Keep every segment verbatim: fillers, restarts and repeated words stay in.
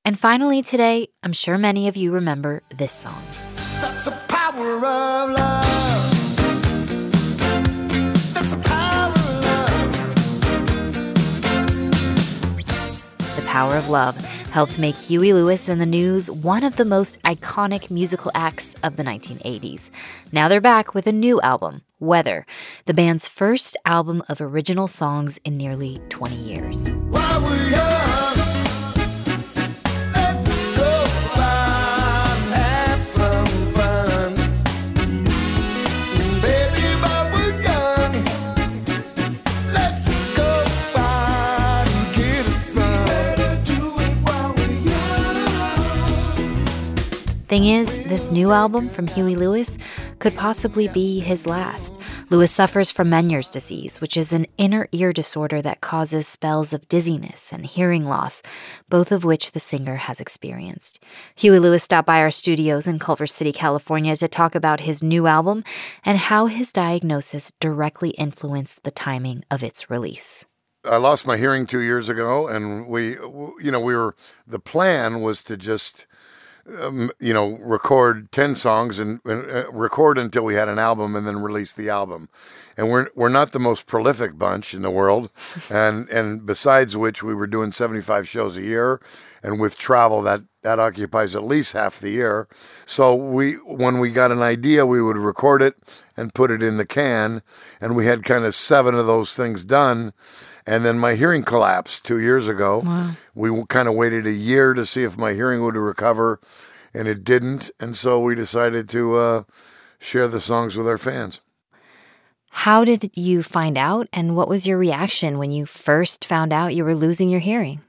And finally today, I'm sure many of you remember this song. That's the power of love. That's the power of love. The Power of Love helped make Huey Lewis and the News one of the most iconic musical acts of the nineteen eighties. Now they're back with a new album, Weather, the band's first album of original songs in nearly twenty years. While we're young, let's go out and have some fun. Baby, while we're young, let's go out and get us some. Better do it while we're young. Thing is, this new album from Huey Lewis could possibly be his last. Lewis suffers from Meniere's disease, which is an inner ear disorder that causes spells of dizziness and hearing loss, both of which the singer has experienced. Huey Lewis stopped by our studios in Culver City, California to talk about his new album and how his diagnosis directly influenced the timing of its release. I lost my hearing two years ago, and we, you know, we were, the plan was to just, um, you know, record ten songs and, and uh, record until we had an album and then release the album. And we're we're not the most prolific bunch in the world. And and besides which, we were doing seventy-five shows a year. And with travel, that, that occupies at least half the year. So we when we got an idea, we would record it and put it in the can. And we had kind of seven of those things done. And then my hearing collapsed two years ago. Wow. We kind of waited a year to see if my hearing would recover, and it didn't. And so we decided to uh, share the songs with our fans. How did you find out, and what was your reaction when you first found out you were losing your hearing?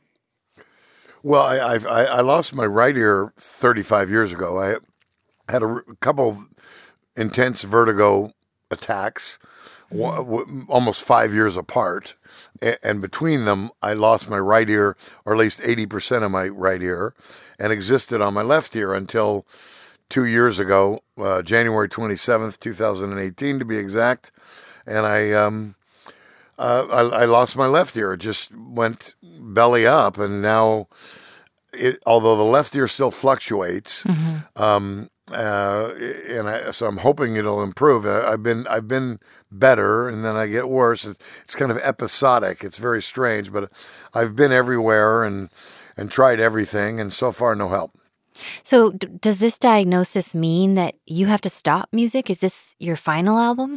Well, I I, I lost my right ear thirty-five years ago. I had a r- couple of intense vertigo attacks, w- w- almost five years apart. And between them, I lost my right ear, or at least eighty percent of my right ear, and existed on my left ear until two years ago, uh, January twenty-seventh, twenty eighteen to be exact. And I, um, uh, I I lost my left ear. It just went belly up, and now, it, although the left ear still fluctuates, mm-hmm. um, Uh, and I, so I'm hoping it'll improve. I, I've been I've been better, and then I get worse. It, it's kind of episodic. It's very strange, but I've been everywhere and and tried everything, and so far no help. So d- does this diagnosis mean that you have to stop music? Is this your final album?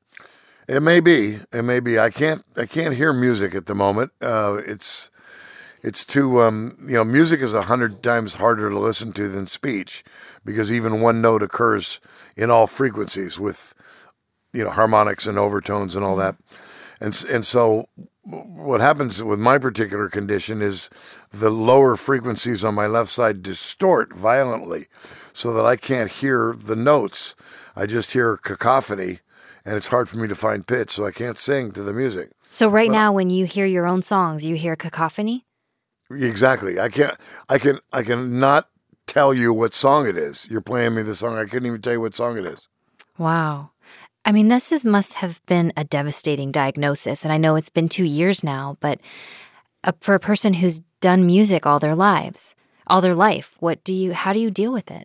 It may be. It may be. I can't I can't hear music at the moment. Uh, it's It's too, um, you know, music is a hundred times harder to listen to than speech, because even one note occurs in all frequencies with, you know, harmonics and overtones and all that. And and so what happens with my particular condition is the lower frequencies on my left side distort violently so that I can't hear the notes. I just hear cacophony, and it's hard for me to find pitch, so I can't sing to the music. So right But- now, when you hear your own songs, you hear cacophony? Exactly. I can't. I can. I can not tell you what song it is. You're playing me the song. I couldn't even tell you what song it is. Wow. I mean, this is, must have been a devastating diagnosis, and I know it's been two years now, but uh, for a person who's done music all their lives, all their life, what do you? How do you deal with it?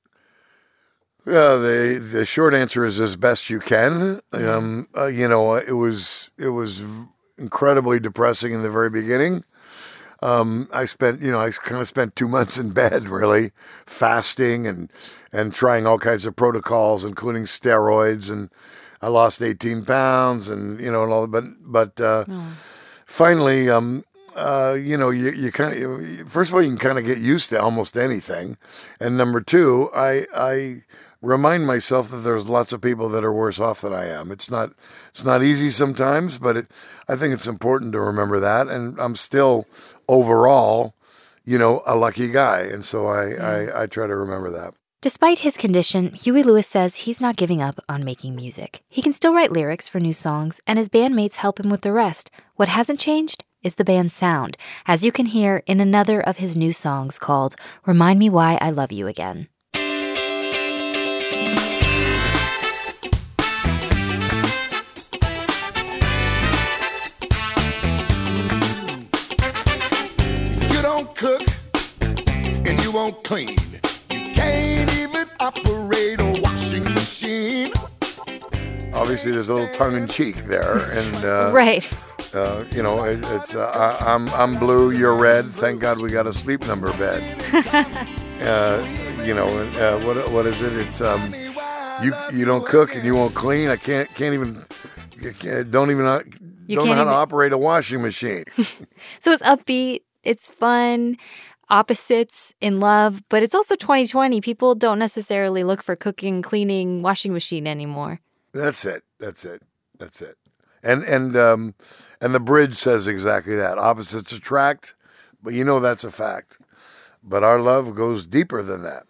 Yeah. The the short answer is as best you can. Um. Uh, you know, it was it was incredibly depressing in the very beginning. Um, I spent, you know, I kind of spent two months in bed, really, fasting and and trying all kinds of protocols, including steroids, and I lost eighteen pounds, and you know, and all. But but uh, oh. finally, um, uh, you know, you you kind of first of all, you can kind of get used to almost anything, and number two, I I. remind myself that there's lots of people that are worse off than I am. It's not it's not easy sometimes, but it, I think it's important to remember that. And I'm still overall, you know, a lucky guy. And so I, mm. I, I try to remember that. Despite his condition, Huey Lewis says he's not giving up on making music. He can still write lyrics for new songs, and his bandmates help him with the rest. What hasn't changed is the band's sound, as you can hear in another of his new songs called Remind Me Why I Love You Again. Cook, won't clean. You can't even operate a washing machine. Obviously, there's a little tongue-in-cheek there, and uh, Right. uh, you know, it, it's uh, I, I'm I'm blue, you're red. Thank God we got a sleep number bed. uh, you know, uh, what what is it? It's um, you you don't cook and you won't clean. I can't can't even can't, don't even uh, You don't know can't how to even- operate a washing machine. So it's upbeat, it's fun, opposites in love, but it's also twenty twenty. People don't necessarily look for cooking, cleaning, washing machine anymore. That's it. That's it. That's it. And and um, and the bridge says exactly that. Opposites attract, but you know that's a fact. But our love goes deeper than that.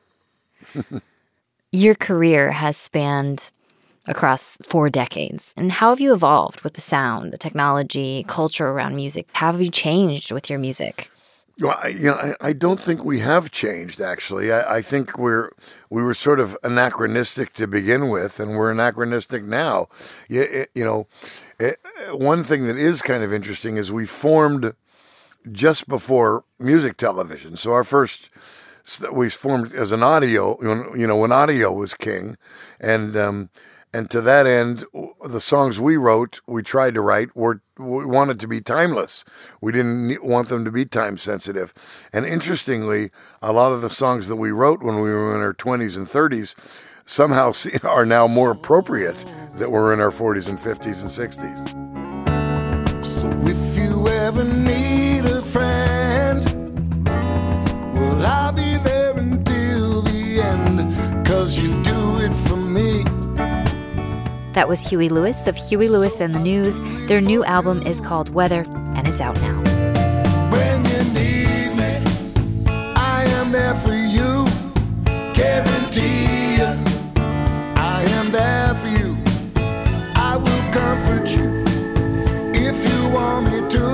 Your career has spanned across four decades. And how have you evolved with the sound, the technology, culture around music? How have you changed with your music? Well, I, you know, I, I don't think we have changed. Actually, I, I think we're we were sort of anachronistic to begin with, and we're anachronistic now. You, it, you know, it, one thing that is kind of interesting is we formed just before music television. So our first we formed as an audio, you know, when audio was king, and um, and to that end, the songs we wrote, we tried to write, were we wanted to be timeless. We didn't want them to be time sensitive. And interestingly, a lot of the songs that we wrote when we were in our twenties and thirties somehow are now more appropriate that we're in our forties and fifties and sixties. So if you ever need a friend, well, I'll be there until the end, 'cause you do it for me. That was Huey Lewis of Huey Lewis and the News. Their new album is called Weather, and it's out now. When you need me, I am there for you. Guarantee you, I am there for you. I will comfort you if you want me to.